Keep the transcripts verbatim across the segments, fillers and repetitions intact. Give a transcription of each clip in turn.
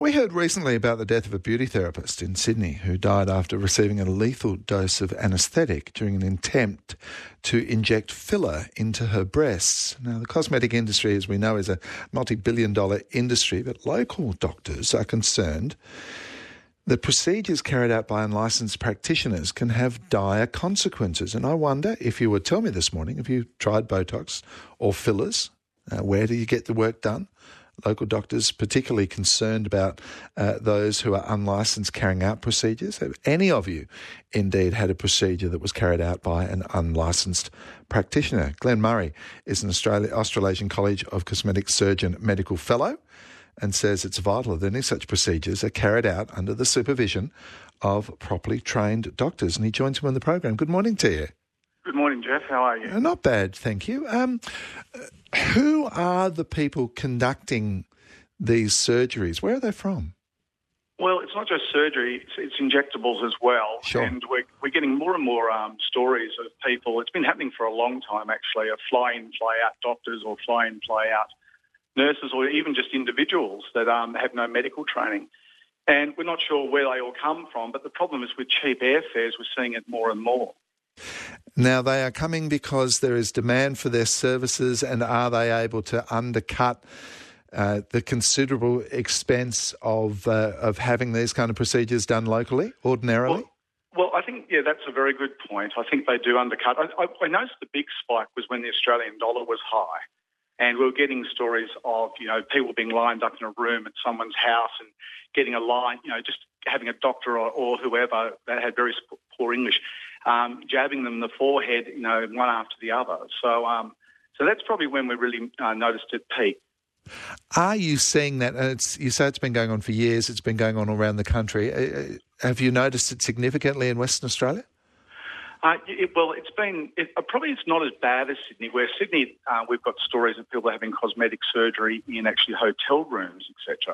We heard recently about the death of a beauty therapist in Sydney who died after receiving a lethal dose of anaesthetic during an attempt to inject filler into her breasts. Now, the cosmetic industry, as we know, is a multi-billion dollar industry, but local doctors are concerned that procedures carried out by unlicensed practitioners can have dire consequences. And I wonder if you would tell me this morning, have you tried Botox or fillers? Uh, where do you get the work done? Local doctors particularly concerned about uh, those who are unlicensed carrying out procedures. Have any of you indeed had a procedure that was carried out by an unlicensed practitioner? Glenn Murray is an Australia, Australasian College of Cosmetic Surgeon medical fellow and says it's vital that any such procedures are carried out under the supervision of properly trained doctors. And he joins me on the program. Good morning to you. Good morning, Jeff. How are you? Uh, not bad, thank you. Um, who are the people conducting these surgeries? Where are they from? Well, it's not just surgery, it's, it's injectables as well. Sure. And we're, we're getting more and more um, stories of people, it's been happening for a long time actually, of fly-in, fly-out doctors or fly-in, fly-out nurses or even just individuals that um, have no medical training. And we're not sure where they all come from, but the problem is with cheap airfares, we're seeing it more and more. Now, they are coming because there is demand for their services, and are they able to undercut uh, the considerable expense of uh, of having these kind of procedures done locally, ordinarily? Well, well, I think, yeah, that's a very good point. I think they do undercut. I, I, I noticed the big spike was when the Australian dollar was high, and we were getting stories of, you know, people being lined up in a room at someone's house and getting a line, you know, just having a doctor or, or whoever that had very poor English, Um, jabbing them in the forehead, you know, one after the other. So um, so that's probably when we really uh, noticed it peak. Are you seeing that? And it's, you say it's been going on for years, it's been going on all around the country. Uh, have you noticed it significantly in Western Australia? Uh, it, well, it's been, it, uh, probably it's not as bad as Sydney, where Sydney, uh, we've got stories of people having cosmetic surgery in actually hotel rooms, et cetera.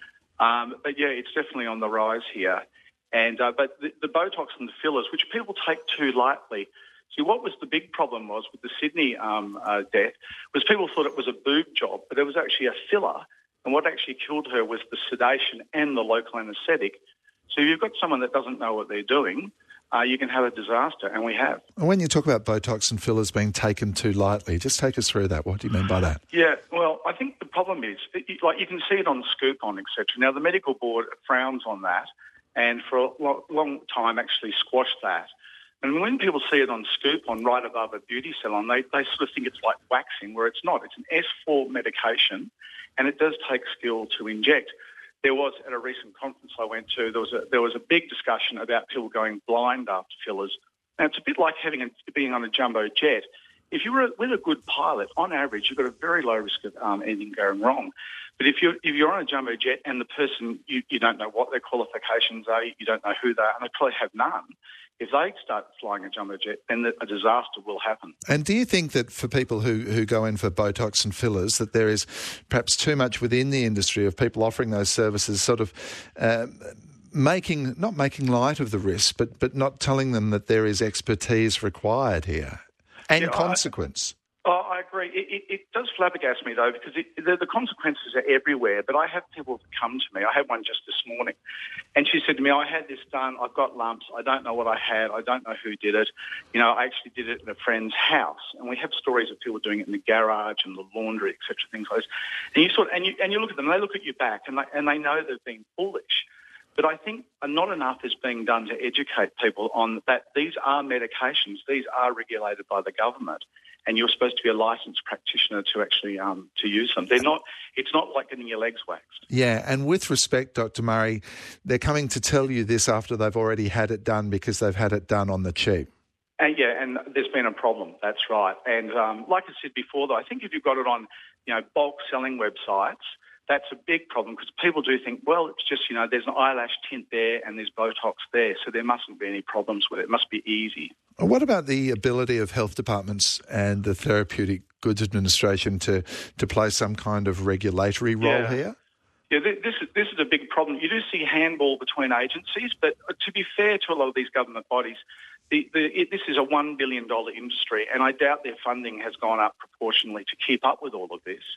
Um, but yeah, it's definitely on the rise here. And uh, but the, the Botox and the fillers, which people take too lightly. See, what was the big problem was with the Sydney um, uh, death was people thought it was a boob job, but it was actually a filler. And what actually killed her was the sedation and the local anaesthetic. So if you've got someone that doesn't know what they're doing, uh, you can have a disaster, and we have. And when you talk about Botox and fillers being taken too lightly, just take us through that. What do you mean by that? Yeah, well, I think the problem is, it, like you can see it on Scoop-On, et cetera. Now, the medical board frowns on that, and for a lo- long time actually squashed that. And when people see it on Scoop-On right above a beauty salon, they, they sort of think it's like waxing, where it's not. It's an S four medication, and it does take skill to inject. There was, at a recent conference I went to, there was a, there was a big discussion about people going blind after fillers. Now, it's a bit like having a, being on a jumbo jet. If you were with a good pilot, on average, you've got a very low risk of um, anything going wrong. But if you're, if you're on a jumbo jet and the person, you, you don't know what their qualifications are, you don't know who they are, and they probably have none, if they start flying a jumbo jet, then the, a disaster will happen. And do you think that for people who, who go in for Botox and fillers, that there is perhaps too much within the industry of people offering those services sort of uh, making, not making light of the risk, but, but not telling them that there is expertise required here and yeah, consequence? I, Oh, I agree. It, it, it does flabbergast me, though, because it, the, the consequences are everywhere. But I have people that come to me. I had one just this morning, and she said to me, I had this done. I've got lumps. I don't know what I had. I don't know who did it. You know, I actually did it in a friend's house. And we have stories of people doing it in the garage and the laundry, et cetera, things like this. And you, sort of, and you, and you look at them, and they look at you back, and they, and they know they're being foolish. But I think not enough is being done to educate people on that these are medications. These are regulated by the government. And you're supposed to be a licensed practitioner to actually um, to use them. They're not. It's not like getting your legs waxed. Yeah, and with respect, Doctor Murray, they're coming to tell you this after they've already had it done because they've had it done on the cheap. And yeah, and there's been a problem. That's right. And um, like I said before, though, I think if you've got it on, you know, bulk selling websites, that's a big problem because people do think, well, it's just, you know, there's an eyelash tint there and there's Botox there, so there mustn't be any problems with it. It must be easy. What about the ability of health departments and the Therapeutic Goods Administration to, to play some kind of regulatory role yeah. here? Yeah, this is, this is a big problem. You do see handball between agencies, but to be fair to a lot of these government bodies, the, the, it, this is a one billion dollars industry, and I doubt their funding has gone up proportionally to keep up with all of this.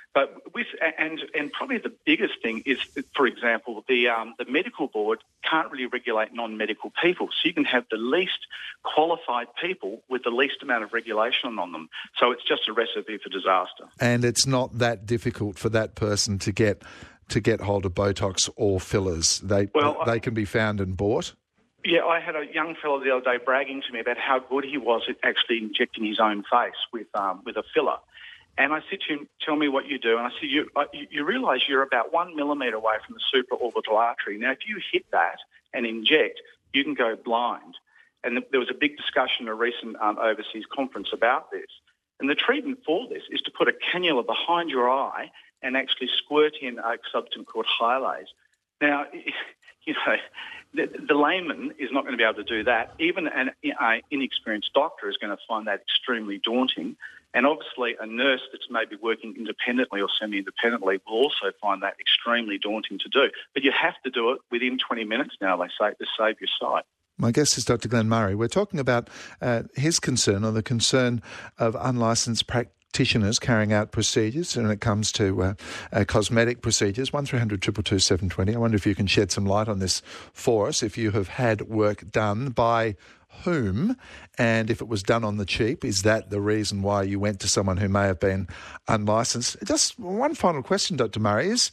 But with and and probably the biggest thing is, for example, the um, the medical board can't really regulate non-medical people. So you can have the least qualified people with the least amount of regulation on them. So it's just a recipe for disaster. And it's not that difficult for that person to get to get hold of Botox or fillers. They well, they I, can be found and bought. Yeah, I had a young fellow the other day bragging to me about how good he was at actually injecting his own face with um, with a filler. And I said to him, tell me what you do. And I said, you, you, you realise you're about one millimetre away from the supraorbital artery. Now, if you hit that and inject, you can go blind. And th- there was a big discussion at a recent um, overseas conference about this. And the treatment for this is to put a cannula behind your eye and actually squirt in a substance called Hyalase. Now, you know, the, the layman is not going to be able to do that. Even an uh, inexperienced doctor is going to find that extremely daunting. And obviously a nurse that's maybe working independently or semi-independently will also find that extremely daunting to do. But you have to do it within twenty minutes now, they say, to save your sight. My guest is Doctor Glenn Murray. We're talking about uh, his concern, or the concern of unlicensed practitioners carrying out procedures when it comes to uh, uh, cosmetic procedures. one three hundred two two two seven two zero. I wonder if you can shed some light on this for us, if you have had work done by whom, and if it was done on the cheap. Is that the reason why you went to someone who may have been unlicensed? Just one final question, Doctor Murray, is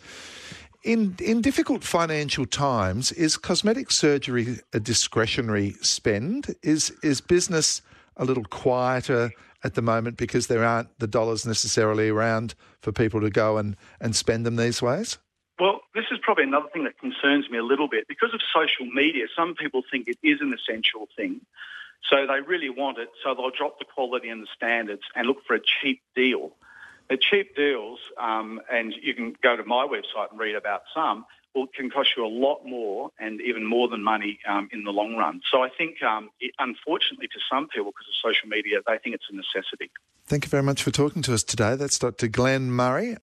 in, in difficult financial times, is cosmetic surgery a discretionary spend? Is, is business a little quieter at the moment because there aren't the dollars necessarily around for people to go and, and spend them these ways? Well, this is probably another thing that concerns me a little bit. Because of social media, some people think it is an essential thing. So they really want it, so they'll drop the quality and the standards and look for a cheap deal. The cheap deals, um, and you can go to my website and read about some, will, can cost you a lot more and even more than money um, in the long run. So I think, um, it, unfortunately, to some people, because of social media, they think it's a necessity. Thank you very much for talking to us today. That's Doctor Glenn Murray,